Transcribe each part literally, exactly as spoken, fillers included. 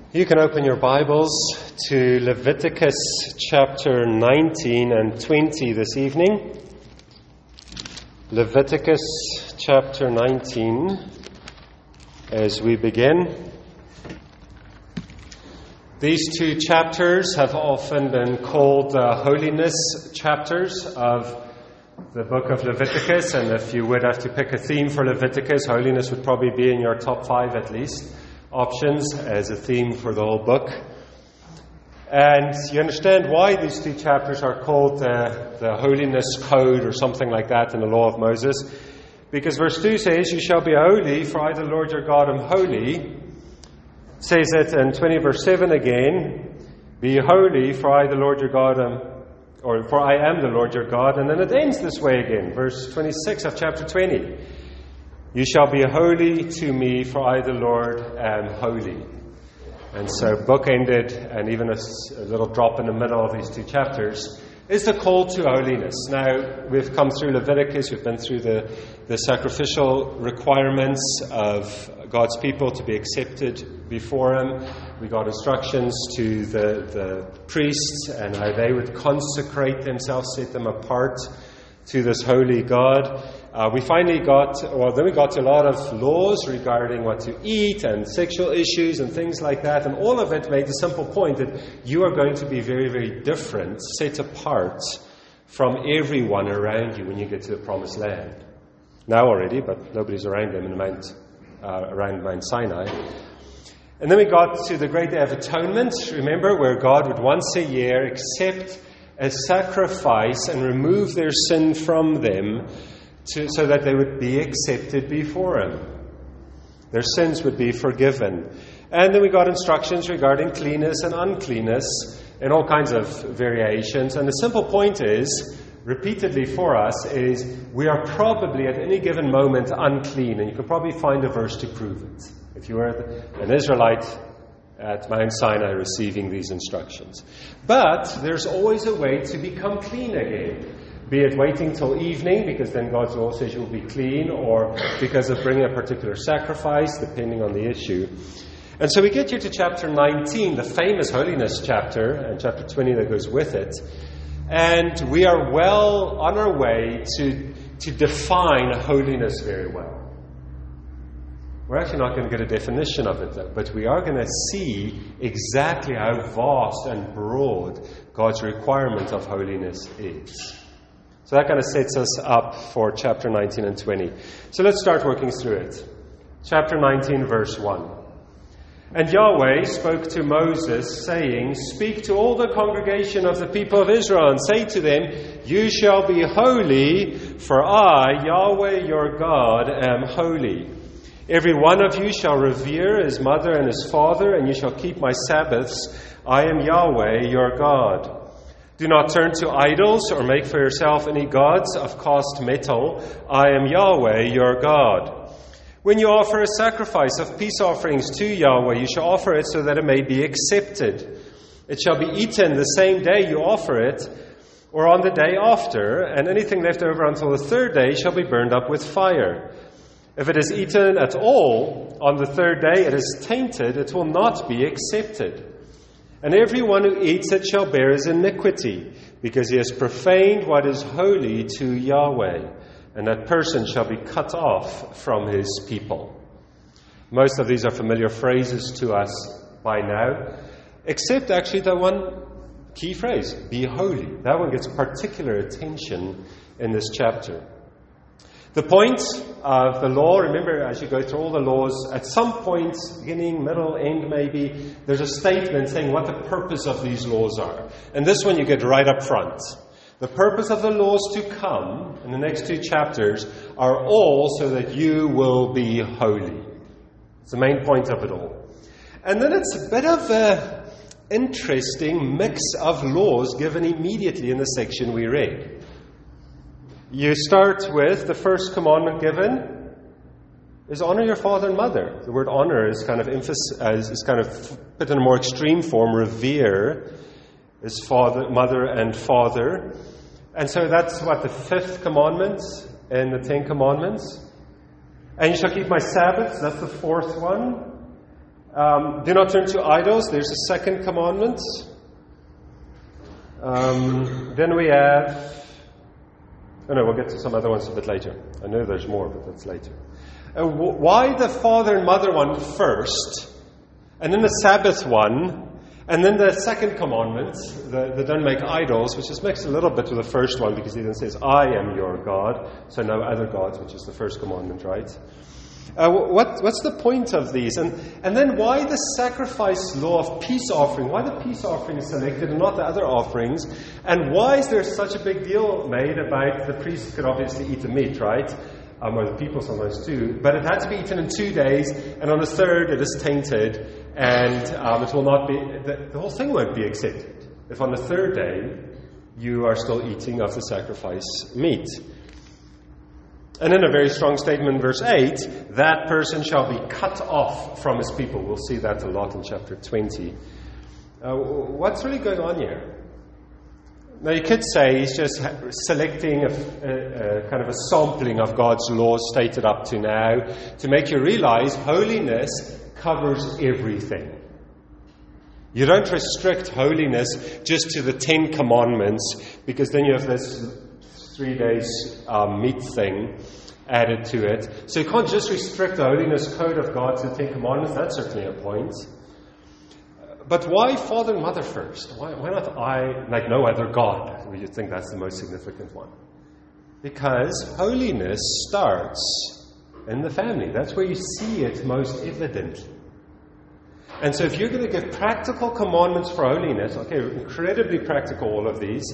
You can open your Bibles to Leviticus chapter nineteen and twenty this evening. Leviticus chapter nineteen as we begin. These two chapters have often been called the holiness chapters of the book of Leviticus, and if you would have to pick a theme for Leviticus, holiness would probably be in your top five at least options as a theme for the whole book. And you understand why these two chapters are called uh, the Holiness Code or something like that in the Law of Moses. Because verse two says, "You shall be holy, for I, the Lord your God, am holy." It says it in twenty verse seven again, "Be holy, for I, the Lord your God, am, or for I am the Lord your God." And then it ends this way again, verse twenty-six of chapter twenty. "You shall be holy to me, for I, the Lord, am holy." And so book-ended, and even a, a little drop in the middle of these two chapters, is the call to holiness. Now, we've come through Leviticus, we've been through the, the sacrificial requirements of God's people to be accepted before Him. We got instructions to the, the priests and how they would consecrate themselves, set them apart to this holy God. Uh, we finally got, well, then we got to a lot of laws regarding what to eat and sexual issues and things like that. And all of it made the simple point that you are going to be very, very different, set apart from everyone around you when you get to the promised land. Now already, but nobody's around them in the Mount, uh, around Mount Sinai. And then we got to the Great Day of Atonement, remember, where God would once a year accept a sacrifice and remove their sin from them to, so that they would be accepted before Him. Their sins would be forgiven. And then we got instructions regarding cleanness and uncleanness and all kinds of variations. And the simple point is, repeatedly for us, is we are probably at any given moment unclean. And you could probably find a verse to prove it. If you were an Israelite at Mount Sinai receiving these instructions. But there's always a way to become clean again. Be it waiting till evening, because then God's law says you'll be clean, or because of bringing a particular sacrifice, depending on the issue. And so we get here to chapter nineteen, the famous holiness chapter, and chapter twenty that goes with it. And we are well on our way to, to define holiness very well. We're actually not going to get a definition of it, though, but we are going to see exactly how vast and broad God's requirement of holiness is. So that kind of sets us up for chapter nineteen and twenty. So let's start working through it. Chapter nineteen, verse one. "And Yahweh spoke to Moses, saying, Speak to all the congregation of the people of Israel, and say to them, You shall be holy, for I, Yahweh your God, am holy. Every one of you shall revere his mother and his father, and you shall keep my Sabbaths. I am Yahweh your God. Do not turn to idols or make for yourself any gods of cast metal. I am Yahweh your God. When you offer a sacrifice of peace offerings to Yahweh, you shall offer it so that it may be accepted. It shall be eaten the same day you offer it, or on the day after, and anything left over until the third day shall be burned up with fire. If it is eaten at all, on the third day it is tainted, it will not be accepted. And everyone who eats it shall bear his iniquity, because he has profaned what is holy to Yahweh, and that person shall be cut off from his people." Most of these are familiar phrases to us by now, except actually the one key phrase, be holy. That one gets particular attention in this chapter. The point of the law, remember, as you go through all the laws, at some point, beginning, middle, end maybe, there's a statement saying what the purpose of these laws are. And this one you get right up front. The purpose of the laws to come, in the next two chapters, are all so that you will be holy. It's the main point of it all. And then it's a bit of an interesting mix of laws given immediately in the section we read. You start with the first commandment given is honor your father and mother. The word honor is kind of emphasis, is kind of put in a more extreme form. Revere is father, mother and father. And so that's what the fifth commandment in the Ten Commandments. And you shall keep my Sabbaths. That's the fourth one. Um, do not turn to idols. There's a second commandment. Um, then we have... Oh no, we'll get to some other ones a bit later. I know there's more, but that's later. Uh, w- why the father and mother one first, and then the Sabbath one, and then the second commandment, the, the don't make idols, which just makes a little bit with the first one, because he then says, I am your God, so no other gods, which is the first commandment, right? Uh, what, what's the point of these? And, and then why the sacrifice law of peace offering? Why the peace offering is selected and not the other offerings? And why is there such a big deal made about the priests could obviously eat the meat, right? Um, or the people sometimes too. But it had to be eaten in two days, and on the third it is tainted, and um, it will not be, the, the whole thing won't be accepted if on the third day you are still eating of the sacrifice meat. And in a very strong statement in verse eight, that person shall be cut off from his people. We'll see that a lot in chapter twenty. Uh, what's really going on here? Now you could say he's just selecting a, a, a kind of a sampling of God's laws stated up to now to make you realize holiness covers everything. You don't restrict holiness just to the Ten Commandments, because then you have this three days um, meat thing added to it. So you can't just restrict the holiness code of God to the Ten Commandments. That's certainly a point. But why father and mother first? Why, why not I, like no other God? You think that's the most significant one. Because holiness starts in the family. That's where you see it most evidently. And so if you're going to give practical commandments for holiness, okay, incredibly practical, all of these,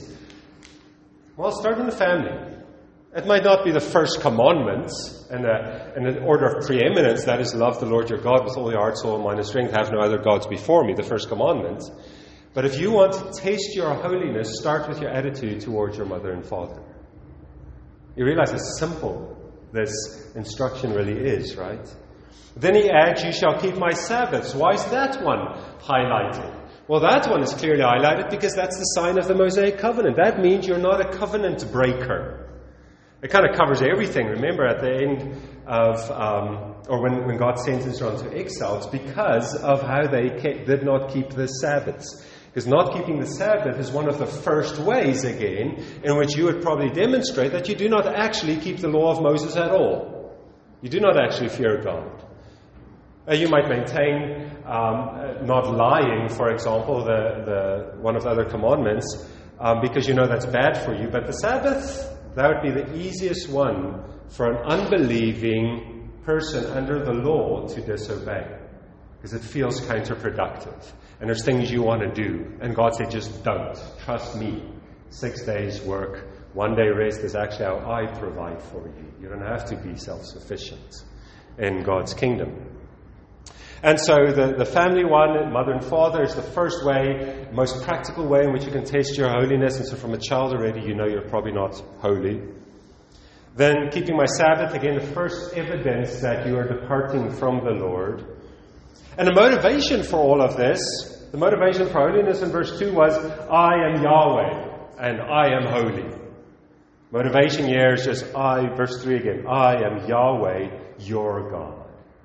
well, start in the family. It might not be the first commandment, and in an order of preeminence, that is, love the Lord your God with all your heart, soul, mind, and strength, have no other gods before me, the first commandment. But if you want to taste your holiness, start with your attitude towards your mother and father. You realize how simple this instruction really is, right? Then he adds, you shall keep my Sabbaths. Why is that one highlighted? Well, that one is clearly highlighted because that's the sign of the Mosaic covenant. That means you're not a covenant breaker. It kind of covers everything. Remember, at the end of, um, or when, when God sends Israel into exile, it's because of how they kept, did not keep the Sabbaths. Because not keeping the Sabbath is one of the first ways, again, in which you would probably demonstrate that you do not actually keep the law of Moses at all. You do not actually fear God. Uh, you might maintain um, not lying, for example, the, the one of the other commandments, um, because you know that's bad for you. But the Sabbath, that would be the easiest one for an unbelieving person under the law to disobey, because it feels counterproductive. And there's things you want to do. And God said, just don't. Trust me. Six days work, one day rest is actually how I provide for you. You don't have to be self-sufficient in God's kingdom. And so the, the family one, mother and father, is the first way, most practical way in which you can test your holiness. And so from a child already, you know you're probably not holy. Then keeping my Sabbath, again, the first evidence that you are departing from the Lord. And the motivation for all of this, the motivation for holiness in verse two was, I am Yahweh, and I am holy. Motivation here is just, I, verse three again, I am Yahweh, your God.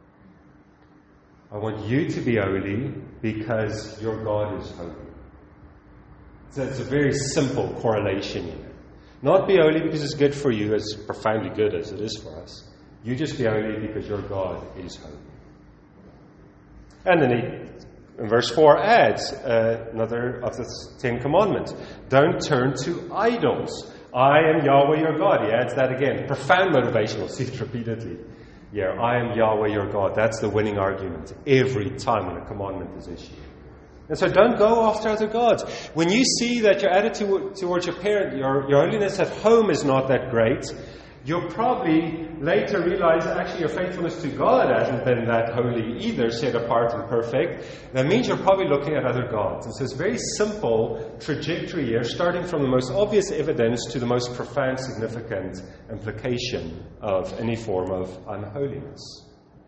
I want you to be holy because your God is holy. So it's a very simple correlation here. Not be holy because it's good for you, as profoundly good as it is for us. You just be holy because your God is holy. And then he, in verse four, adds uh, another of the Ten Commandments. Don't turn to idols. I am Yahweh your God. He adds that again. Profound motivation. We'll see it repeatedly. Yeah, I am Yahweh your God. That's the winning argument every time when a commandment is issued. And so don't go after other gods. When you see that your attitude towards your parent, your, your holiness at home is not that great, you'll probably later realize that actually your faithfulness to God hasn't been that holy either, set apart and perfect. That means you're probably looking at other gods. And so it's a very simple trajectory here, starting from the most obvious evidence to the most profound, significant implication of any form of unholiness.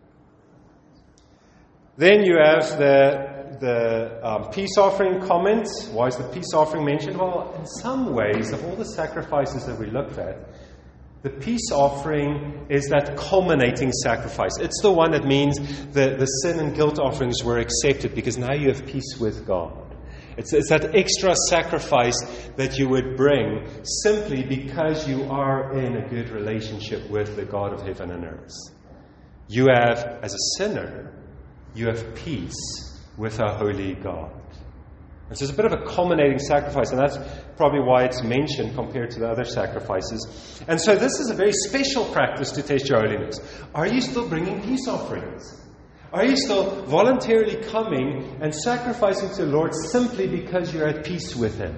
Then you have the the um, peace offering comment. Why is the peace offering mentioned? Well, in some ways, of all the sacrifices that we looked at, The peace offering is that culminating sacrifice. It's the one that means the, the sin and guilt offerings were accepted because now you have peace with God. It's, it's that extra sacrifice that you would bring simply because you are in a good relationship with the God of heaven and earth. You have, as a sinner, you have peace with a holy God. And so it's a bit of a culminating sacrifice, and that's probably why it's mentioned compared to the other sacrifices. And so this is a very special practice to test your holiness. Are you still bringing peace offerings? Are you still voluntarily coming and sacrificing to the Lord simply because you're at peace with Him?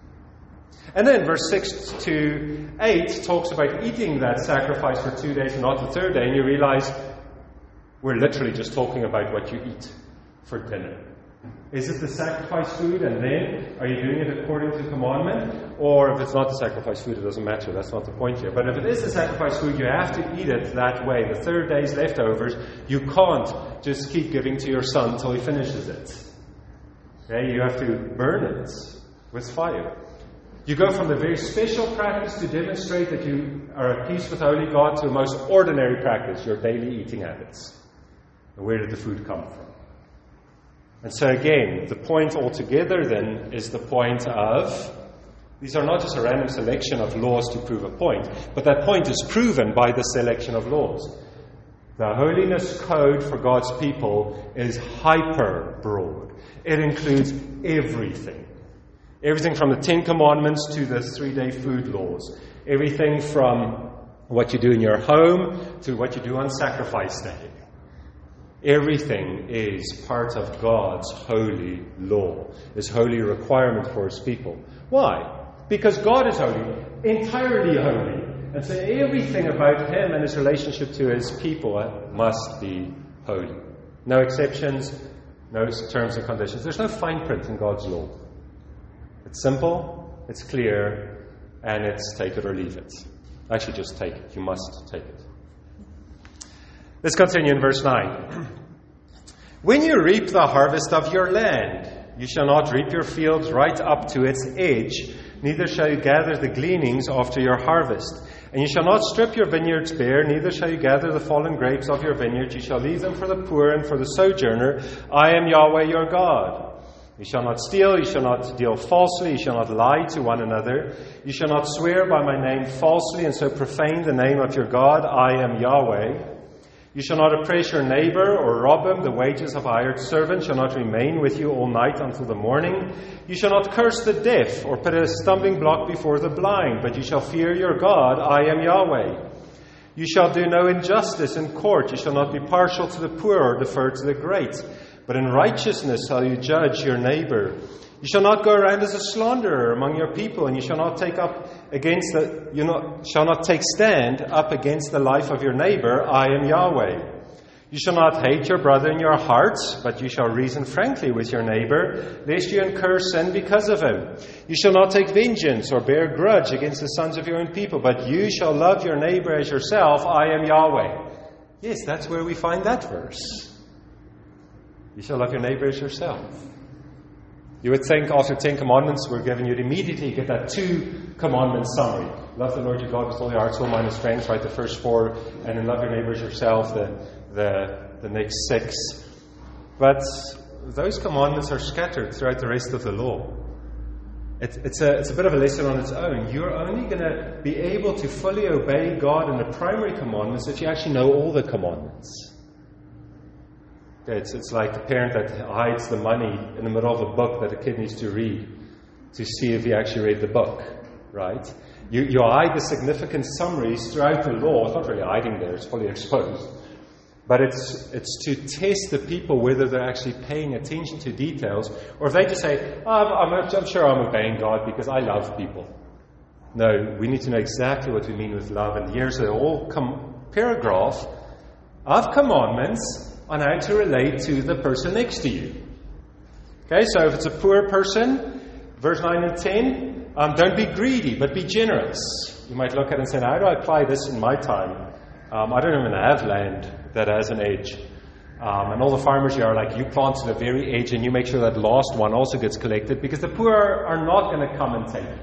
And then verse six to eight talks about eating that sacrifice for two days and not the third day, and you realize we're literally just talking about what you eat for dinner. Is it the sacrifice food, and then are you doing it according to the commandment? Or if it's not the sacrifice food, it doesn't matter. That's not the point here. But if it is the sacrifice food, you have to eat it that way. The third day's leftovers, you can't just keep giving to your son until he finishes it. Okay, you have to burn it with fire. You go from the very special practice to demonstrate that you are at peace with Holy God to a most ordinary practice, your daily eating habits. And where did the food come from? And so again, the point altogether then is the point of, these are not just a random selection of laws to prove a point, but that point is proven by the selection of laws. The holiness code for God's people is hyper broad. It includes everything. Everything from the Ten Commandments to the three-day food laws. Everything from what you do in your home to what you do on sacrifice day. Everything is part of God's holy law, His holy requirement for His people. Why? Because God is holy, entirely holy. And so everything about Him and His relationship to His people must be holy. No exceptions, no terms and conditions. There's no fine print in God's law. It's simple, it's clear, and it's take it or leave it. Actually, just take it. You must take it. Let's continue in verse nine. When you reap the harvest of your land, you shall not reap your fields right up to its edge, neither shall you gather the gleanings after your harvest. And you shall not strip your vineyards bare, neither shall you gather the fallen grapes of your vineyards. You shall leave them for the poor and for the sojourner. I am Yahweh your God. You shall not steal, you shall not deal falsely, you shall not lie to one another. You shall not swear by my name falsely and so profane the name of your God. I am Yahweh. You shall not oppress your neighbor or rob him. The wages of a hired servant shall not remain with you all night until the morning. You shall not curse the deaf or put a stumbling block before the blind, but you shall fear your God. I am Yahweh. You shall do no injustice in court. You shall not be partial to the poor or defer to the great, but in righteousness shall you judge your neighbor. You shall not go around as a slanderer among your people, and you shall not take up against the you not, shall not take stand up against the life of your neighbor. I am Yahweh. You shall not hate your brother in your heart, but you shall reason frankly with your neighbor, lest you incur sin because of him. You shall not take vengeance or bear grudge against the sons of your own people, but you shall love your neighbor as yourself. I am Yahweh. Yes, that's where we find that verse. You shall love your neighbor as yourself. You would think after Ten Commandments were given, you'd immediately get that two commandment summary. Love the Lord your God with all your heart, soul, mind, and strength, right? The first four, and then love your neighbor as yourself, the, the, the next six. But those commandments are scattered throughout the rest of the law. It, it's, a, it's a bit of a lesson on its own. You're only going to be able to fully obey God in the primary commandments if you actually know all the commandments. It's, it's like the parent that hides the money in the middle of a book that a kid needs to read to see if he actually read the book, right? You, you hide the significant summaries throughout the law. It's not really hiding there, it's fully exposed. But it's it's to test the people whether they're actually paying attention to details, or if they just say, oh, I'm, I'm, I'm sure I'm obeying God because I love people. No, we need to know exactly what we mean with love. And here's a whole com- paragraph of commandments on how to relate to the person next to you. Okay, so if it's a poor person, verse nine and ten, um, don't be greedy, but be generous. You might look at it and say, how do I apply this in my time? Um, I don't even have land that has an edge. Um, and all the farmers here are like, you plant to the very edge and you make sure that last one also gets collected, because the poor are, are not going to come and take it.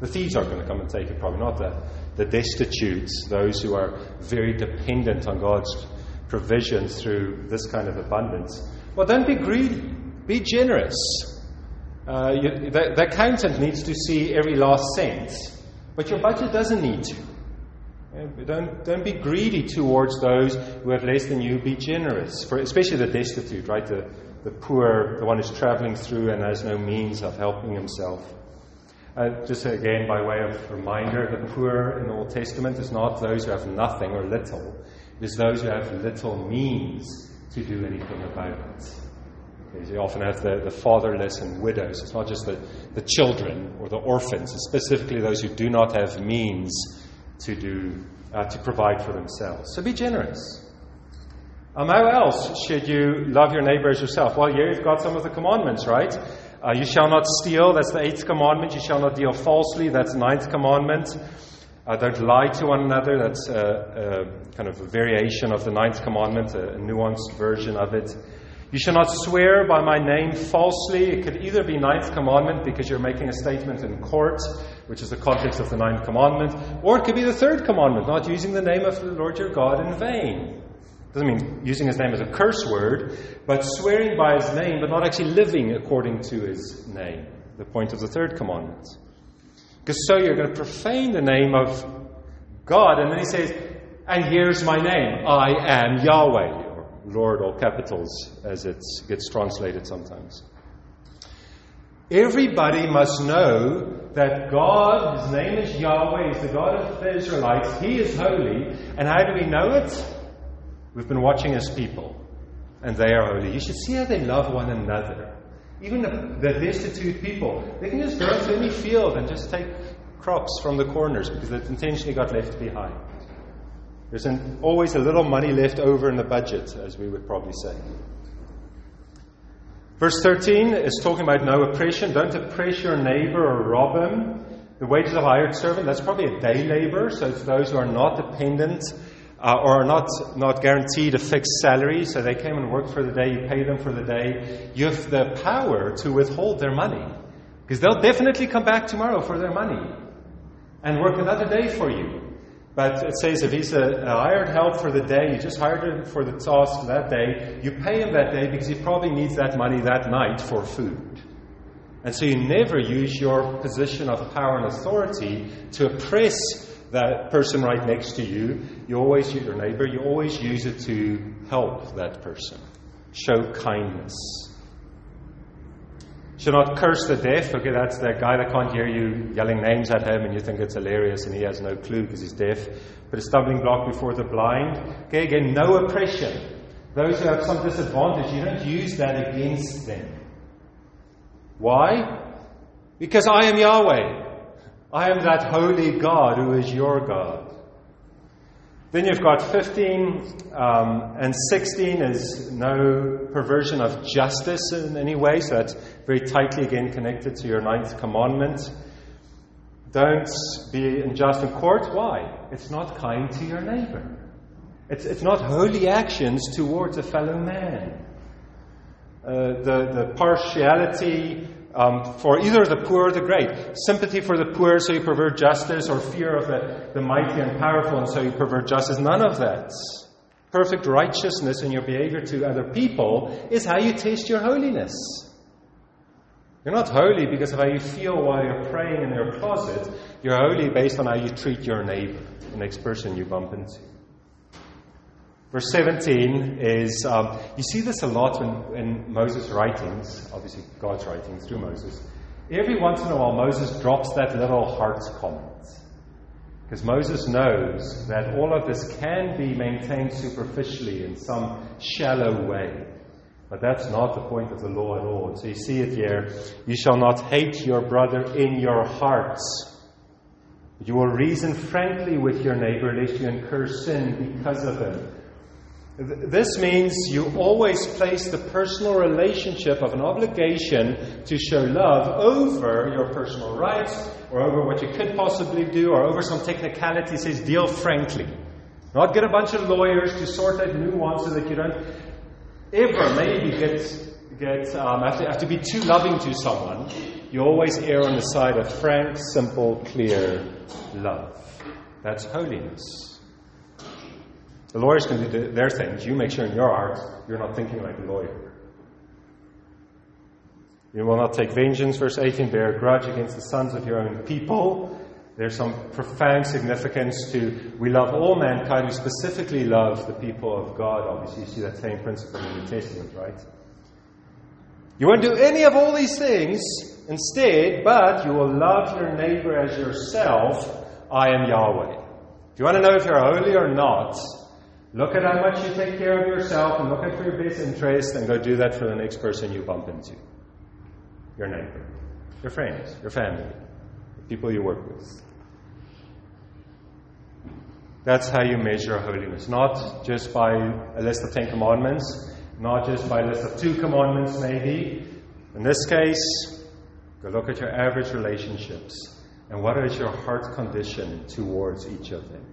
The thieves aren't going to come and take it, probably not the, the destitutes, those who are very dependent on God's provision through this kind of abundance. Well, don't be greedy. Be generous. Uh, you, the, the accountant needs to see every last cent, but your budget doesn't need to. Don't, don't be greedy towards those who have less than you. Be generous, for especially the destitute, right? The, the poor, the one who's traveling through and has no means of helping himself. Uh, just again, by way of reminder, the poor in the Old Testament is not those who have nothing or little. It is those who have little means to do anything about it. Okay, so you often have the, the fatherless and widows. It's not just the, the children or the orphans. It's specifically those who do not have means to do uh, to provide for themselves. So be generous. Um, how else should you love your neighbor as yourself? Well, here you've got some of the commandments, right? Uh, you shall not steal. That's the eighth commandment. You shall not deal falsely. That's the ninth commandment. Uh, don't lie to one another. That's a, a kind of a variation of the ninth commandment, a, a nuanced version of it. You shall not swear by my name falsely. It could either be ninth commandment because you're making a statement in court, which is the context of the ninth commandment, or it could be the third commandment, not using the name of the Lord your God in vain. Doesn't mean using his name as a curse word, but swearing by his name, but not actually living according to his name. The point of the third commandment. Because so you're going to profane the name of God, and then he says, and here's my name, I am Yahweh. Lord, all capitals, as it gets translated sometimes. Everybody must know that God, his name is Yahweh, he's the God of the Israelites, he is holy. And how do we know it? We've been watching his people, and they are holy. You should see how they love one another. Even the, the destitute people, they can just go to any field and just take crops from the corners because they've intentionally got left behind. There's an, always a little money left over in the budget, as we would probably say. Verse thirteen is talking about no oppression. Don't oppress your neighbor or rob him. The wages of a hired servant, that's probably a day labor, so it's those who are not dependent uh, or are not, not guaranteed a fixed salary, so they came and worked for the day, you pay them for the day. You have the power to withhold their money, because they'll definitely come back tomorrow for their money and work another day for you. But it says if he's a, a hired help for the day, you just hired him for the task that day, you pay him that day because he probably needs that money that night for food. And so you never use your position of power and authority to oppress that person right next to you. You always use your neighbor, you always use it to help that person. Show kindness. Should not curse the deaf. Okay, that's the guy that can't hear you yelling names at him and you think it's hilarious and he has no clue because he's deaf. But a stumbling block before the blind. Okay, again, no oppression. Those who have some disadvantage, you don't use that against them. Why? Because I am Yahweh. I am that holy God who is your God. Then you've got fifteen um, and sixteen is no perversion of justice in any way. So that's very tightly again connected to your ninth commandment. Don't be unjust in court. Why? It's not kind to your neighbor. It's, it's not holy actions towards a fellow man. Uh, the, the partiality um, for either the poor or the great. Sympathy for the poor, so you pervert justice, or fear of the, the mighty and powerful, and so you pervert justice. None of that. Perfect righteousness in your behavior to other people is how you test your holiness. You're not holy because of how you feel while you're praying in your closet. You're holy based on how you treat your neighbor, the next person you bump into. Verse seventeen is, um, you see this a lot in, in Moses' writings, obviously God's writings through Moses. Every once in a while Moses drops that little heart comment. Because Moses knows that all of this can be maintained superficially in some shallow way. But that's not the point of the law at all. So you see it here. You shall not hate your brother in your hearts. You will reason frankly with your neighbor lest you incur sin because of him. This means you always place the personal relationship of an obligation to show love over your personal rights, or over what you could possibly do, or over some technicality. It says deal frankly. Not get a bunch of lawyers to sort out nuance so that you don't ever maybe get, get um, have, to, have to be too loving to someone. you always err on the side of frank, simple, clear love. That's holiness. The lawyers can do their things. You make sure in your heart you're not thinking like a lawyer. You will not take vengeance, verse eighteen, bear a grudge against the sons of your own people. There's some profound significance to, we love all mankind, we specifically love the people of God. Obviously, you see that same principle in the New Testament, right? You won't do any of all these things instead, but you will love your neighbor as yourself. I am Yahweh. If you want to know if you're holy or not, look at how much you take care of yourself and look at for your best interest and go do that for the next person you bump into. Your neighbor, your friends, your family, the people you work with. That's how you measure holiness. Not just by a list of Ten Commandments, not just by a list of two commandments maybe. In this case, go look at your average relationships and what is your heart condition towards each of them.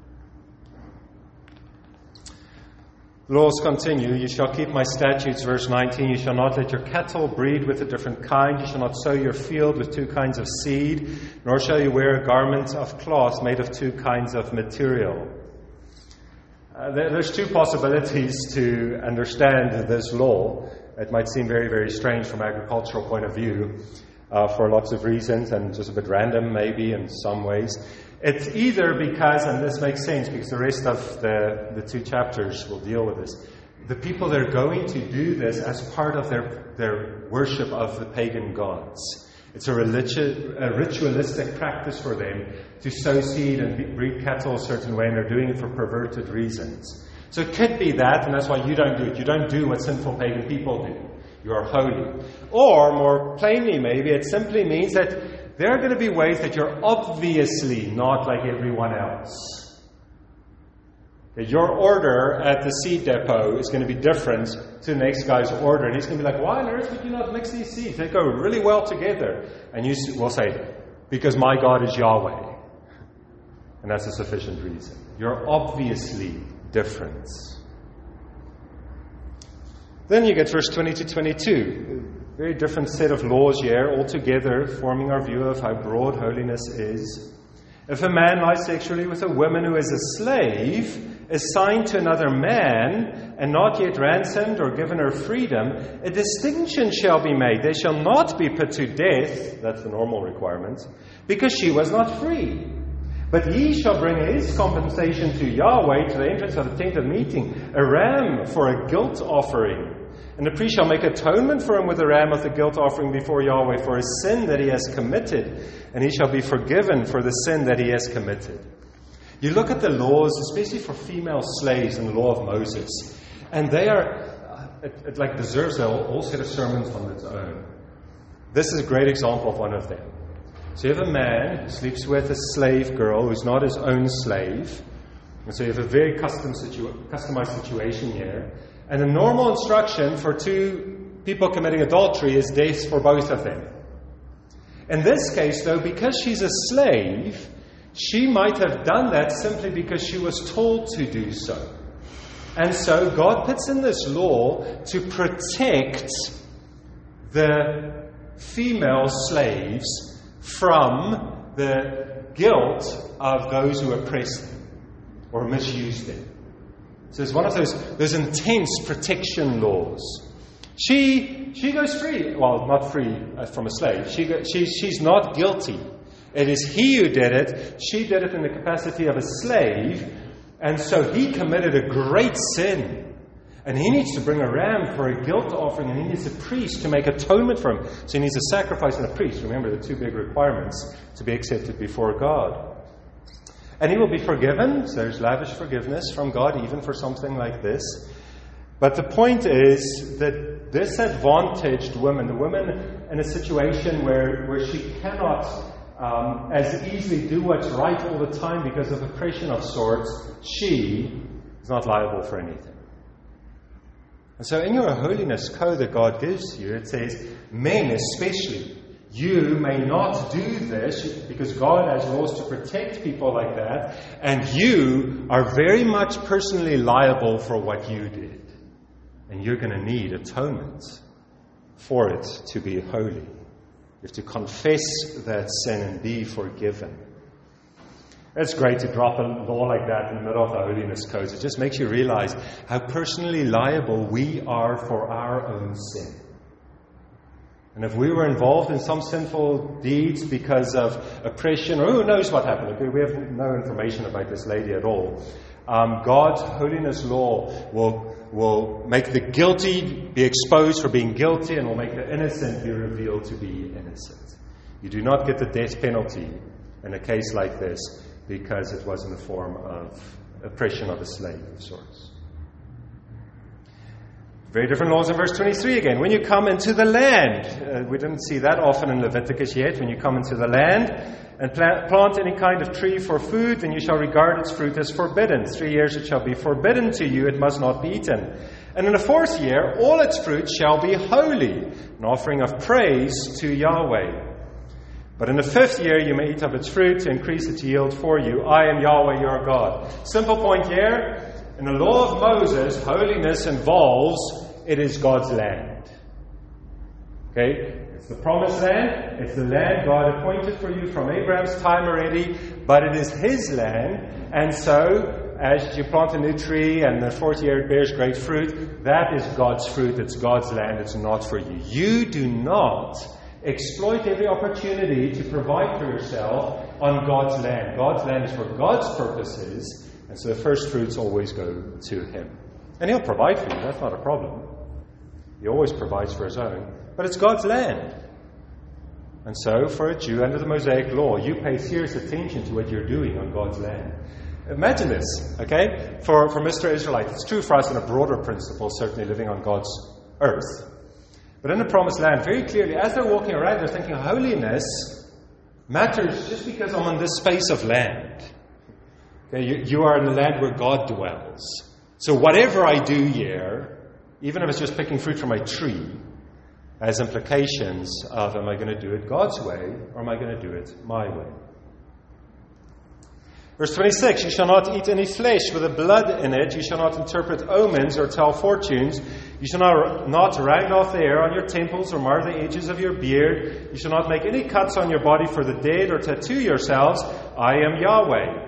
Laws continue. You shall keep my statutes, verse nineteen. You shall not let your cattle breed with a different kind. You shall not sow your field with two kinds of seed, nor shall you wear a garment of cloth made of two kinds of material. Uh, there, there's two possibilities to understand this law. It might seem very, very strange from an agricultural point of view uh, for lots of reasons and just a bit random maybe in some ways. It's either because, and this makes sense because the rest of the, the two chapters will deal with this, the people that are going to do this as part of their, their worship of the pagan gods. It's a, religi- a ritualistic practice for them to sow seed and breed cattle a certain way, and they're doing it for perverted reasons. So it could be that, and that's why you don't do it. You don't do what sinful pagan people do. You are holy. Or, more plainly maybe, it simply means that there are going to be ways that you're obviously not like everyone else. That your order at the seed depot is going to be different to the next guy's order. And he's going to be like, why on earth would you not mix these seeds? They go really well together. And you will say, because my God is Yahweh. And that's a sufficient reason. You're obviously different. Then you get verse twenty to twenty-two. Very different set of laws here, altogether forming our view of how broad holiness is. If a man lies sexually with a woman who is a slave, assigned to another man, and not yet ransomed or given her freedom, a distinction shall be made. They shall not be put to death, that's the normal requirement, because she was not free. But he shall bring his compensation to Yahweh, to the entrance of the tent of meeting, a ram for a guilt offering. And the priest shall make atonement for him with a ram of the guilt offering before Yahweh for his sin that he has committed, and he shall be forgiven for the sin that he has committed. You look at the laws, especially for female slaves in the law of Moses, and they are, it, it like deserves a whole set of sermons on its own. This is a great example of one of them. So you have a man who sleeps with a slave girl who's not his own slave, and so you have a very custom situ- customized situation here. And the normal instruction for two people committing adultery is death for both of them. In this case, though, because she's a slave, she might have done that simply because she was told to do so. And so God puts in this law to protect the female slaves from the guilt of those who oppress them or misuse them. So it's one of those, those intense protection laws. She she goes free. Well, not free from a slave. She go, she she's not guilty. It is he who did it. She did it in the capacity of a slave. And so he committed a great sin. And he needs to bring a ram for a guilt offering. And he needs a priest to make atonement for him. So he needs a sacrifice and a priest. Remember the two big requirements to be accepted before God. And he will be forgiven. So there's lavish forgiveness from God even for something like this. But the point is that this advantaged woman, the woman in a situation where, where she cannot um, as easily do what's right all the time because of oppression of sorts, she is not liable for anything. And so in your holiness code that God gives you, it says, men especially, you may not do this because God has laws to protect people like that, and you are very much personally liable for what you did. And you're going to need atonement for it to be holy. You have to confess that sin and be forgiven. It's great to drop a law like that in the middle of the holiness codes. It just makes you realize how personally liable we are for our own sin. And if we were involved in some sinful deeds because of oppression, or who knows what happened, okay, we have no information about this lady at all. Um, God's holiness law will, will make the guilty be exposed for being guilty, and will make the innocent be revealed to be innocent. You do not get the death penalty in a case like this, because it was in the form of oppression of a slave of sorts. Very different laws in verse twenty-three again. When you come into the land, uh, we didn't see that often in Leviticus yet. When you come into the land and plant, plant any kind of tree for food, then you shall regard its fruit as forbidden. Three years it shall be forbidden to you, it must not be eaten. And in the fourth year, all its fruit shall be holy, an offering of praise to Yahweh. But in the fifth year you may eat of its fruit to increase its yield for you. I am Yahweh your God. Simple point here. In the law of Moses, holiness involves it is God's land. Okay? It's the promised land. It's the land God appointed for you from Abraham's time already. But it is His land. And so, as you plant a new tree and the fourth year it bears great fruit, that is God's fruit. It's God's land. It's not for you. You do not exploit every opportunity to provide for yourself on God's land. God's land is for God's purposes, and so the first fruits always go to Him. And He'll provide for you, that's not a problem. He always provides for His own. But it's God's land. And so, for a Jew under the Mosaic law, you pay serious attention to what you're doing on God's land. Imagine this, okay? For, for Mister Israelite, it's true for us in a broader principle, certainly living on God's earth. But in the Promised Land, very clearly, as they're walking around, they're thinking holiness matters just because I'm on this space of land. Okay, you, you are in the land where God dwells. So whatever I do here, even if it's just picking fruit from a tree, has implications of, am I going to do it God's way, or am I going to do it my way? Verse twenty-six, you shall not eat any flesh with the blood in it. You shall not interpret omens or tell fortunes. You shall not, not round off the hair on your temples or mar the edges of your beard. You shall not make any cuts on your body for the dead or tattoo yourselves. I am Yahweh.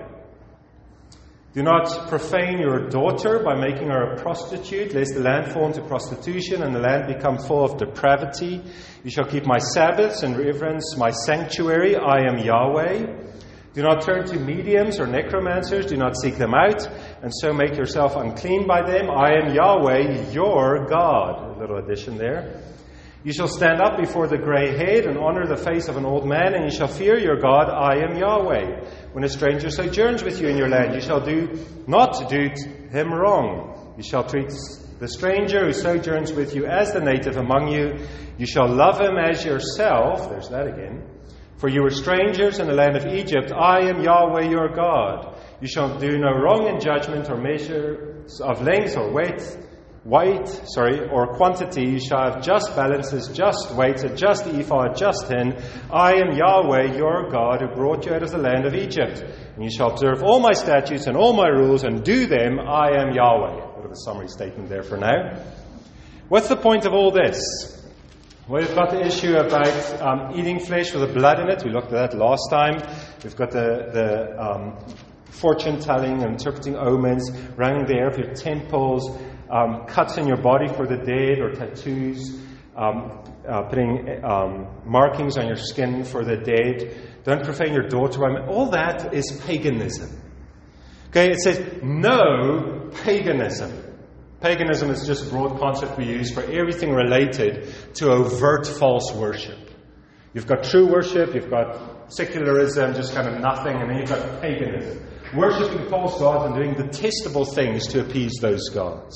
Do not profane your daughter by making her a prostitute, lest the land fall into prostitution and the land become full of depravity. You shall keep my Sabbaths and reverence my sanctuary. I am Yahweh. Do not turn to mediums or necromancers. Do not seek them out, and so make yourself unclean by them. I am Yahweh, your God. A little addition there. You shall stand up before the grey head and honor the face of an old man, and you shall fear your God. I am Yahweh. When a stranger sojourns with you in your land, you shall do not do him wrong. You shall treat the stranger who sojourns with you as the native among you. You shall love him as yourself. There's that again. For you were strangers in the land of Egypt. I am Yahweh your God. You shall do no wrong in judgment or measure of length or weight, weight, sorry, or quantity. You shall have just balances, just weights, a just ephah, a just hin. I am Yahweh your God, who brought you out of the land of Egypt. And you shall observe all my statutes and all my rules and do them. I am Yahweh. A bit of a summary statement there for now. What's the point of all this? Well, we've got the issue about um, eating flesh with the blood in it. We looked at that last time. We've got the, the um, fortune-telling and interpreting omens, rounding the hair of your temples, um, cuts in your body for the dead, or tattoos, um, uh, putting um, markings on your skin for the dead. Don't profane your daughter. I mean, all that is paganism. Okay, it says no paganism. Paganism is just a broad concept we use for everything related to overt false worship. You've got true worship, you've got secularism, just kind of nothing, and then you've got paganism. Worshipping false gods and doing detestable things to appease those gods.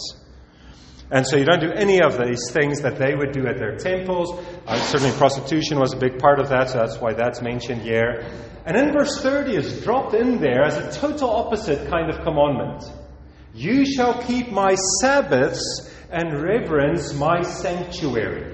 And so you don't do any of these things that they would do at their temples. Uh, certainly prostitution was a big part of that, so that's why that's mentioned here. And then verse thirty is dropped in there as a total opposite kind of commandment. You shall keep my Sabbaths and reverence my sanctuary.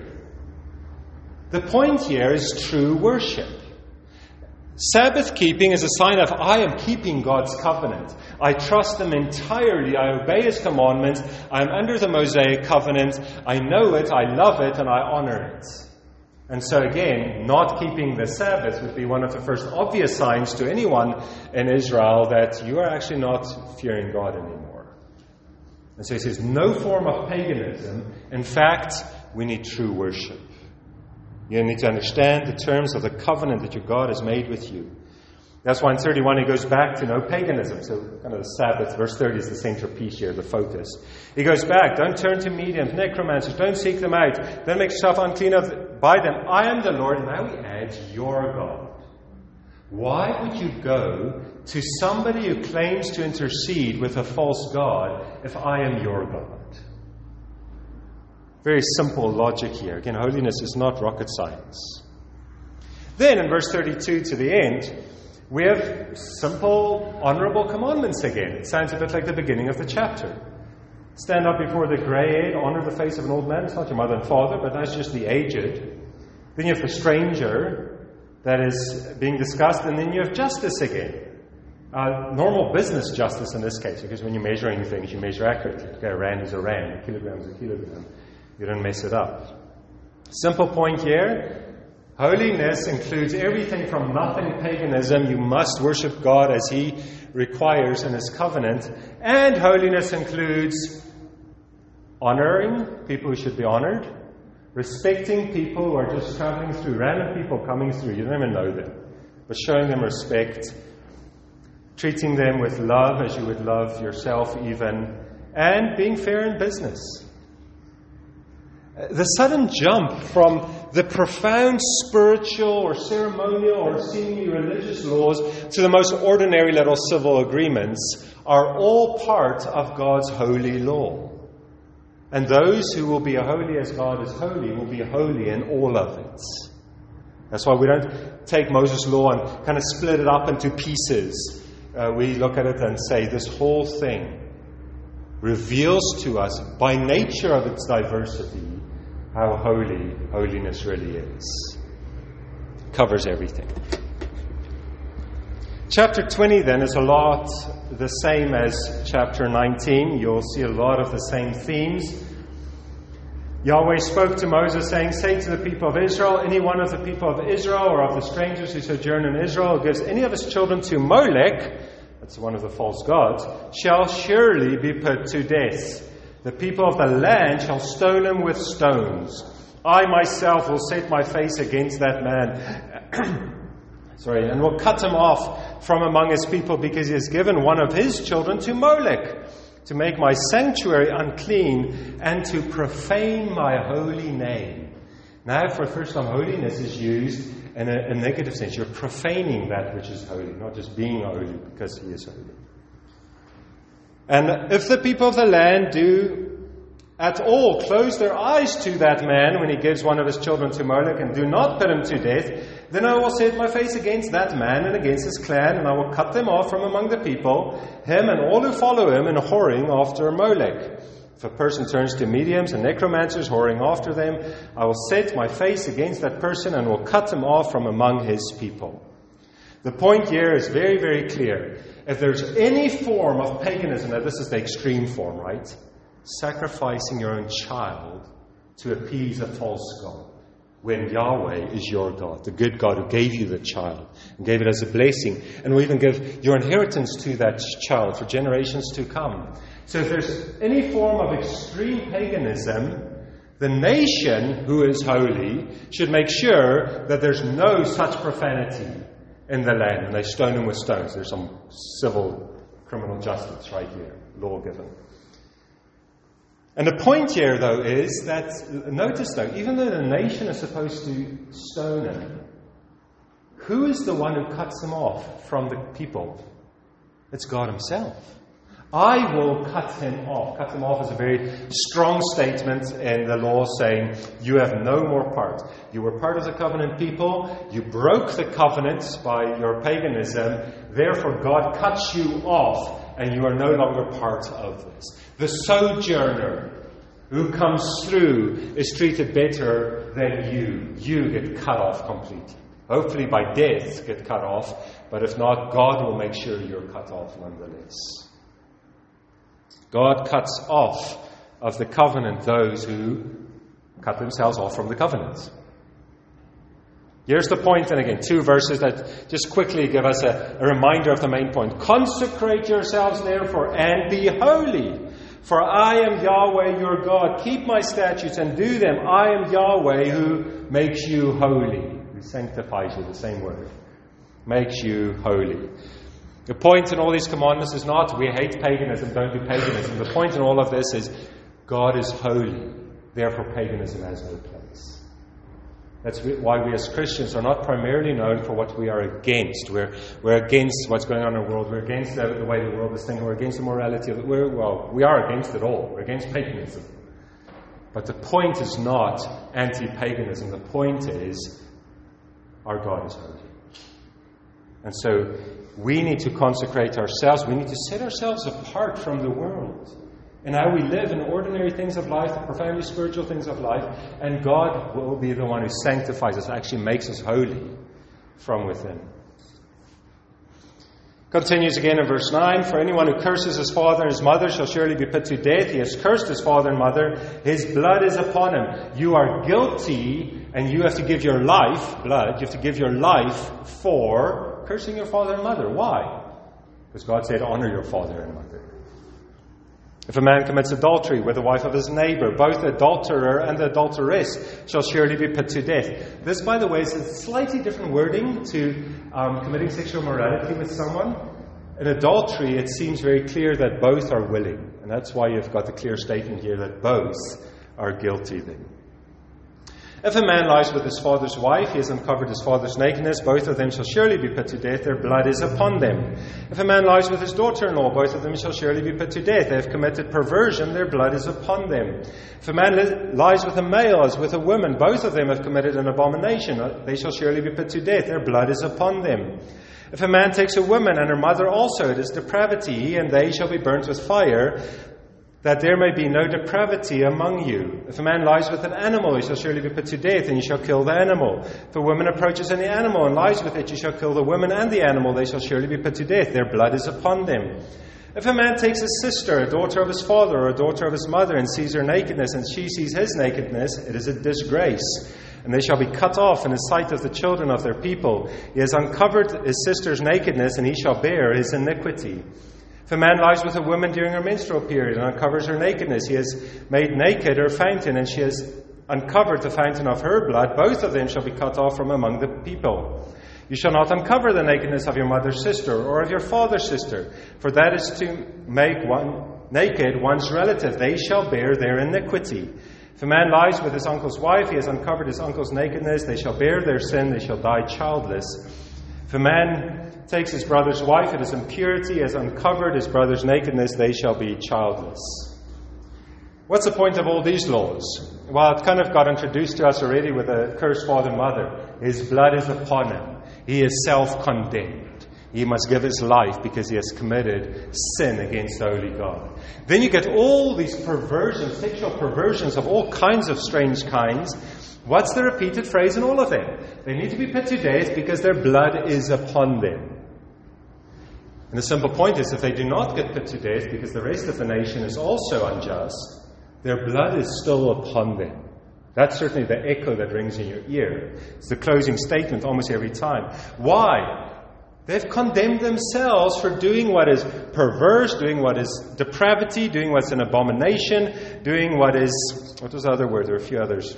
The point here is true worship. Sabbath keeping is a sign of I am keeping God's covenant. I trust Him entirely. I obey His commandments. I am under the Mosaic covenant. I know it, I love it, and I honor it. And so again, not keeping the Sabbath would be one of the first obvious signs to anyone in Israel that you are actually not fearing God anymore. And so he says, no form of paganism. In fact, we need true worship. You need to understand the terms of the covenant that your God has made with you. That's why in thirty-one he goes back to no paganism. So kind of the Sabbath, verse thirty is the centerpiece here, the focus. He goes back, don't turn to mediums, necromancers, don't seek them out, don't make yourself unclean by them. I am the Lord. Now he adds, your God. Why would you go to somebody who claims to intercede with a false God if I am your God? Very simple logic here. Again, holiness is not rocket science. Then in verse thirty-two to the end, we have simple, honorable commandments again. It sounds a bit like the beginning of the chapter. Stand up before the grey-haired, honor the face of an old man. It's not your mother and father, but that's just the aged. Then you have the stranger that is being discussed, and then you have justice again. Uh, normal business justice in this case, because when you're measuring things, you measure accurately. Okay, a rand is a rand, a kilogram is a kilogram. You don't mess it up. Simple point here. Holiness includes everything from nothing paganism. You must worship God as He requires in His covenant. And holiness includes honoring people who should be honored, respecting people who are just traveling through, random people coming through. You don't even know them. But showing them respect, treating them with love as you would love yourself even, and being fair in business. The sudden jump from the profound spiritual or ceremonial or seemingly religious laws to the most ordinary little civil agreements are all part of God's holy law. And those who will be holy as God is holy will be holy in all of it. That's why we don't take Moses' law and kind of split it up into pieces. Uh, we look at it and say this whole thing reveals to us, by nature of its diversity, how holy holiness really is. Covers everything. Chapter twenty then is a lot the same as chapter nineteen. You'll see a lot of the same themes. Yahweh spoke to Moses saying, say to the people of Israel, any one of the people of Israel or of the strangers who sojourn in Israel who gives any of his children to Molech, that's one of the false gods, shall surely be put to death. The people of the land shall stone him with stones. I myself will set my face against that man. Sorry, and will cut him off from among his people because he has given one of his children to Molech, to make my sanctuary unclean and to profane my holy name. Now, for the first time, holiness is used in a, a negative sense. You're profaning that which is holy, not just being holy because he is holy. And if the people of the land do at all close their eyes to that man when he gives one of his children to Molech and do not put him to death, then I will set my face against that man and against his clan, and I will cut them off from among the people, him and all who follow him in whoring after Molech. If a person turns to mediums and necromancers whoring after them, I will set my face against that person and will cut them off from among his people. The point here is very, very clear. If there's any form of paganism, now this is the extreme form, right? Sacrificing your own child to appease a false god, when Yahweh is your God, the good God who gave you the child and gave it as a blessing, and will even give your inheritance to that child for generations to come. So if there's any form of extreme paganism, the nation who is holy should make sure that there's no such profanity in the land, and they stone them with stones. There's some civil criminal justice right here, law given. And the point here, though, is that, notice though, even though the nation is supposed to stone him, who is the one who cuts him off from the people? It's God himself. I will cut him off. Cut him off is a very strong statement in the law saying, you have no more part. You were part of the covenant people. You broke the covenant by your paganism. Therefore, God cuts you off, and you are no longer part of this. The sojourner who comes through is treated better than you. You get cut off completely. Hopefully by death get cut off, but if not, God will make sure you're cut off nonetheless. God cuts off of the covenant those who cut themselves off from the covenant. Here's the point, and again, two verses that just quickly give us a, a reminder of the main point. Consecrate yourselves, therefore, and be holy. For I am Yahweh your God. Keep my statutes and do them. I am Yahweh who makes you holy. Who sanctifies you, the same word. Makes you holy. The point in all these commandments is not we hate paganism, don't do paganism. The point in all of this is God is holy. Therefore paganism has no place. That's why we as Christians are not primarily known for what we are against. We're, we're against what's going on in the world. We're against the, the way the world is thinking. We're against the morality of it. We're, well, we are against it all. We're against paganism. But the point is not anti-paganism. The point is our God is holy. And so we need to consecrate ourselves. We need to set ourselves apart from the world. And how we live in ordinary things of life, the profoundly spiritual things of life, and God will be the one who sanctifies us, actually makes us holy from within. Continues again in verse nine, for anyone who curses his father and his mother shall surely be put to death. He has cursed his father and mother. His blood is upon him. You are guilty, and you have to give your life, blood, you have to give your life for cursing your father and mother. Why? Because God said, honor your father and mother. If a man commits adultery with the wife of his neighbor, both the adulterer and the adulteress shall surely be put to death. This, by the way, is a slightly different wording to um, committing sexual immorality with someone. In adultery, it seems very clear that both are willing. And that's why you've got the clear statement here that both are guilty then. If a man lies with his father's wife, he has uncovered his father's nakedness. Both of them shall surely be put to death. Their blood is upon them. If a man lies with his daughter-in-law, both of them shall surely be put to death. They have committed perversion. Their blood is upon them. If a man li- lies with a male as with a woman, both of them have committed an abomination. They shall surely be put to death. Their blood is upon them. If a man takes a woman and her mother also, it is depravity. He and they shall be burnt with fire, that there may be no depravity among you. If a man lies with an animal, he shall surely be put to death, and you shall kill the animal. If a woman approaches any animal and lies with it, you shall kill the woman and the animal. They shall surely be put to death. Their blood is upon them. If a man takes a sister, a daughter of his father, or a daughter of his mother, and sees her nakedness, and she sees his nakedness, it is a disgrace. And they shall be cut off in the sight of the children of their people. He has uncovered his sister's nakedness, and he shall bear his iniquity. If a man lies with a woman during her menstrual period and uncovers her nakedness, he has made naked her fountain, and she has uncovered the fountain of her blood. Both of them shall be cut off from among the people. You shall not uncover the nakedness of your mother's sister or of your father's sister, for that is to make one naked one's relative. They shall bear their iniquity. If a man lies with his uncle's wife, he has uncovered his uncle's nakedness. They shall bear their sin. They shall die childless. If a man takes his brother's wife, it is impurity, he has uncovered his brother's nakedness, they shall be childless. What's the point of all these laws? Well, it kind of got introduced to us already with the cursed father and mother. His blood is upon him. He is self-condemned. He must give his life because he has committed sin against the holy God. Then you get all these perversions, sexual perversions of all kinds of strange kinds. What's the repeated phrase in all of them? They need to be put to death because their blood is upon them. And the simple point is, if they do not get put to death because the rest of the nation is also unjust, their blood is still upon them. That's certainly the echo that rings in your ear. It's the closing statement almost every time. Why? They've condemned themselves for doing what is perverse, doing what is depravity, doing what's an abomination, doing what is... What was the other word? There are a few others.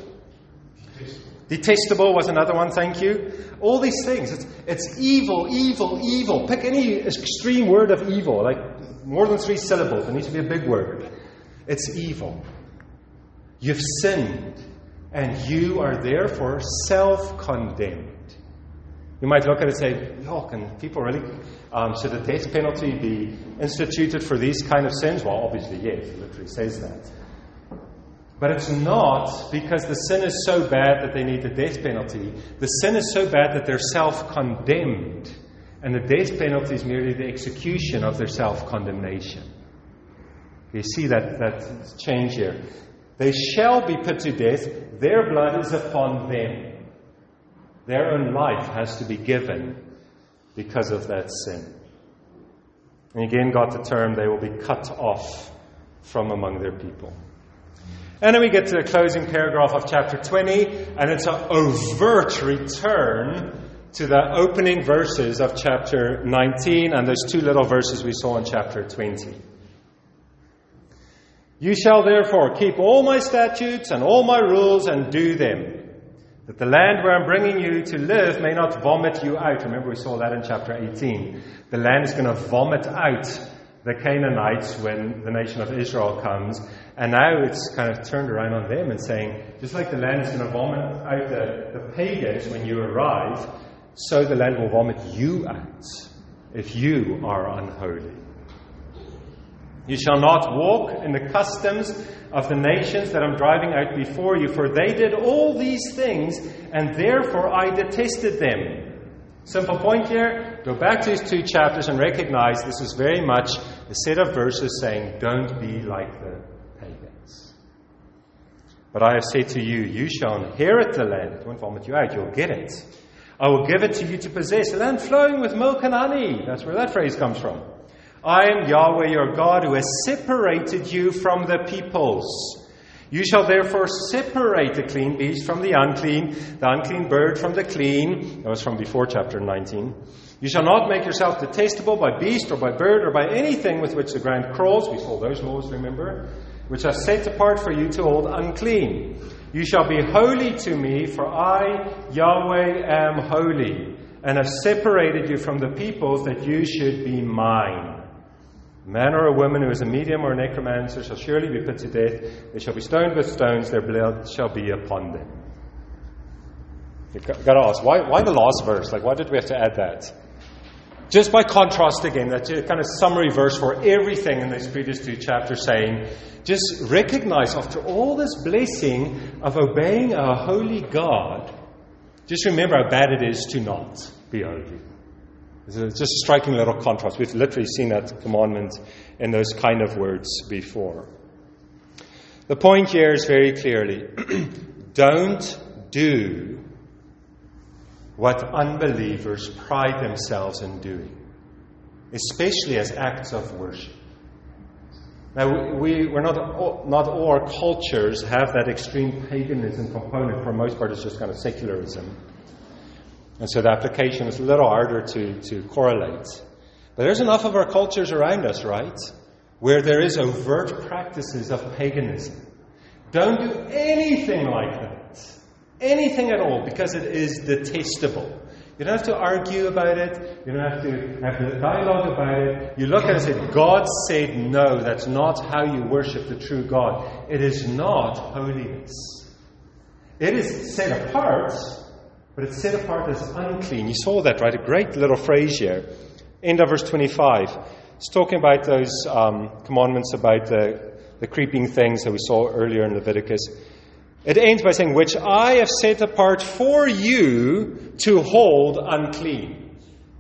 Detestable was another one, thank you. All these things. It's, it's evil, evil, evil. Pick any extreme word of evil, like more than three syllables. It needs to be a big word. It's evil. You've sinned, and you are therefore self-condemned. You might look at it and say, oh, can people really, um, should a death penalty be instituted for these kind of sins? Well, obviously, yes, it literally says that. But it's not because the sin is so bad that they need the death penalty. The sin is so bad that they're self-condemned. And the death penalty is merely the execution of their self-condemnation. You see that, that change here. They shall be put to death. Their blood is upon them. Their own life has to be given because of that sin. And again got the term, they will be cut off from among their people. And then we get to the closing paragraph of chapter twenty, and it's an overt return to the opening verses of chapter nineteen and those two little verses we saw in chapter twenty. You shall therefore keep all my statutes and all my rules and do them, that the land where I'm bringing you to live may not vomit you out. Remember, we saw that in chapter eighteen. The land is going to vomit out the Canaanites when the nation of Israel comes. And now it's kind of turned around on them and saying, just like the land is going to vomit out the, the pagans when you arrive, so the land will vomit you out if you are unholy. You shall not walk in the customs of the nations that I'm driving out before you, for they did all these things, and therefore I detested them. Simple point here, go back to these two chapters and recognize this is very much a set of verses saying, don't be like the pagans. But I have said to you, you shall inherit the land. It won't vomit you out, you'll get it. I will give it to you to possess, a land flowing with milk and honey. That's where that phrase comes from. I am Yahweh your God, who has separated you from the peoples. You shall therefore separate the clean beast from the unclean, the unclean bird from the clean. That was from before chapter nineteen. You shall not make yourself detestable by beast or by bird or by anything with which the ground crawls. We saw those laws, remember? Which are set apart for you to hold unclean. You shall be holy to me, for I, Yahweh, am holy, and have separated you from the peoples that you should be mine. A man or a woman who is a medium or a necromancer shall surely be put to death. They shall be stoned with stones, their blood shall be upon them. You've got to ask, why, why the last verse? Like, why did we have to add that? Just by contrast again, that's a kind of summary verse for everything in these previous two chapters, saying, just recognize after all this blessing of obeying a holy God, just remember how bad it is to not be holy. It's just a striking little contrast. We've literally seen that commandment in those kind of words before. The point here is very clearly, don't do what unbelievers pride themselves in doing, especially as acts of worship. Now, we, we're not all, not all our cultures have that extreme paganism component. For the most part, it's just kind of secularism. And so the application is a little harder to, to correlate. But there's enough of our cultures around us, right, where there is overt practices of paganism. Don't do anything like that. Anything at all, because it is detestable. You don't have to argue about it. You don't have to have a dialogue about it. You look at it and say, God said no, that's not how you worship the true God. It is not holiness. It is set apart, but it's set apart as unclean. You saw that, right? A great little phrase here. End of verse twenty-five. It's talking about those um, commandments about the, the creeping things that we saw earlier in Leviticus. It ends by saying, which I have set apart for you to hold unclean.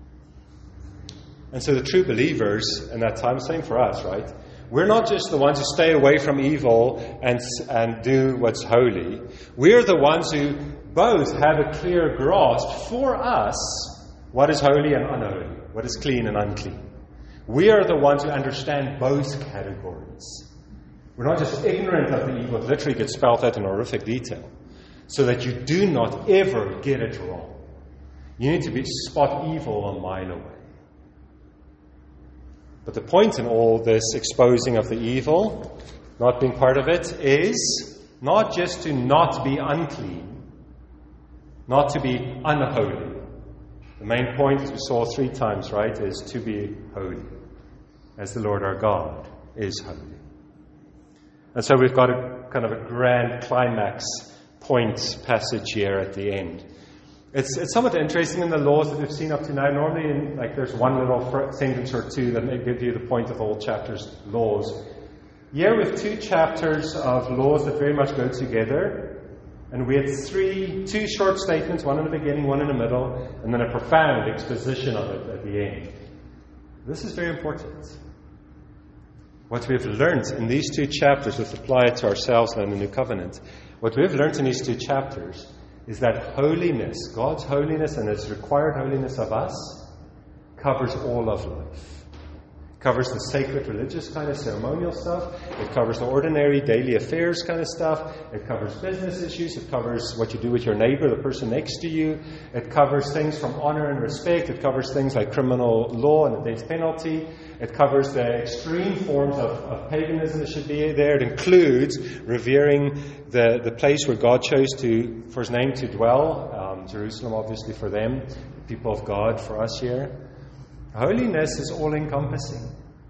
And so the true believers in that time, same for us, right? We're not just the ones who stay away from evil and, and do what's holy. We're the ones who both have a clear grasp for us what is holy and unholy, what is clean and unclean. We are the ones who understand both categories. We're not just ignorant of the evil, it literally gets spelled out in horrific detail, so that you do not ever get it wrong. You need to be, spot evil a mile away. But the point in all this exposing of the evil, not being part of it, is not just to not be unclean, not to be unholy. The main point, as we saw three times, right, is to be holy, as the Lord our God is holy. And so we've got a kind of a grand climax point passage here at the end. It's it's somewhat interesting in the laws that we've seen up to now. Normally, in, like there's one little fr- sentence or two that may give you the point of the whole chapter's laws. Here we have two chapters of laws that very much go together. And we had three, two short statements, one in the beginning, one in the middle, and then a profound exposition of it at the end. This is very important. What we have learned in these two chapters, let's apply it to ourselves now in the New Covenant. What we have learned in these two chapters is that holiness, God's holiness and His required holiness of us, covers all of life. It covers the sacred religious kind of ceremonial stuff. It covers the ordinary daily affairs kind of stuff. It covers business issues. It covers what you do with your neighbor, the person next to you. It covers things from honor and respect. It covers things like criminal law and the death penalty. It covers the extreme forms of, of paganism that should be there. It includes revering the, the place where God chose to for His name to dwell. Um, Jerusalem, obviously, for them. The people of God for us here. Holiness is all-encompassing.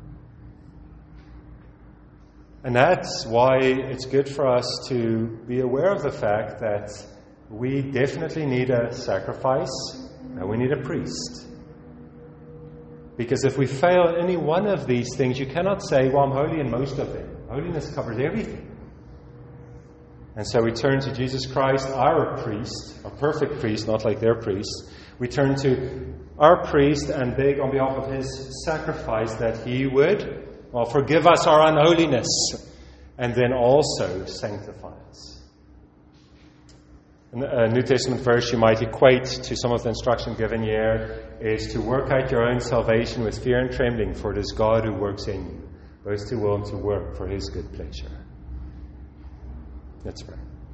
And that's why it's good for us to be aware of the fact that we definitely need a sacrifice and we need a priest. Because if we fail in any one of these things, you cannot say, well, I'm holy in most of them. Holiness covers everything. And so we turn to Jesus Christ, our priest, a perfect priest, not like their priests. We turn to our priest and beg on behalf of His sacrifice that He would, well, forgive us our unholiness and then also sanctify us. A New Testament verse you might equate to some of the instruction given here is to work out your own salvation with fear and trembling, for it is God who works in you, both to will and to work for His good pleasure. Let's pray.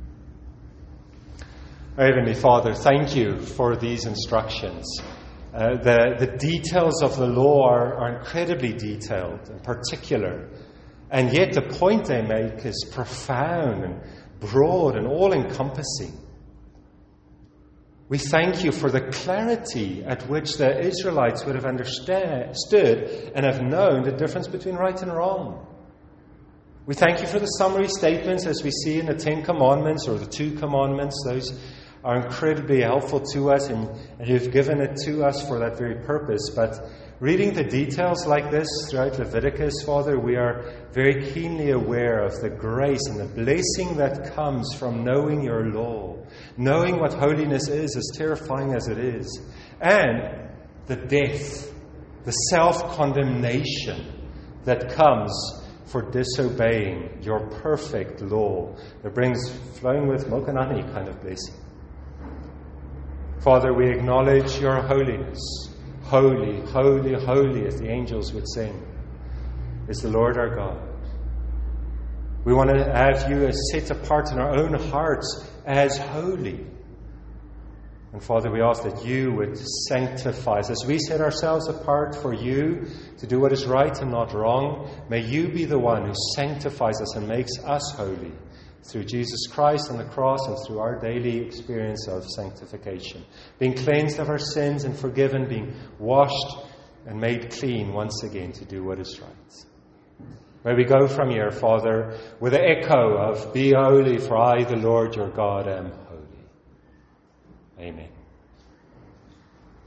Our Heavenly Father, thank You for these instructions. Uh, the, the details of the law are, are incredibly detailed and particular. And yet the point they make is profound and broad and all-encompassing. We thank You for the clarity at which the Israelites would have understood and have known the difference between right and wrong. We thank You for the summary statements as we see in the Ten Commandments or the Two Commandments. Those are incredibly helpful to us, and, and You've given it to us for that very purpose. But reading the details like this throughout Leviticus, Father, we are very keenly aware of the grace and the blessing that comes from knowing Your law, knowing what holiness is, as terrifying as it is, and the death, the self-condemnation that comes for disobeying Your perfect law that brings flowing with milk and honey kind of blessing. Father, we acknowledge Your holiness. Holy, holy, holy, as the angels would sing, is the Lord our God. We want to have You as set apart in our own hearts as holy. And Father, we ask that You would sanctify us. As we set ourselves apart for You to do what is right and not wrong, may You be the one who sanctifies us and makes us holy through Jesus Christ on the cross and through our daily experience of sanctification. Being cleansed of our sins and forgiven, being washed and made clean once again to do what is right. May we go from here, Father, with the echo of, be holy, for I, the Lord your God, am holy. Amen.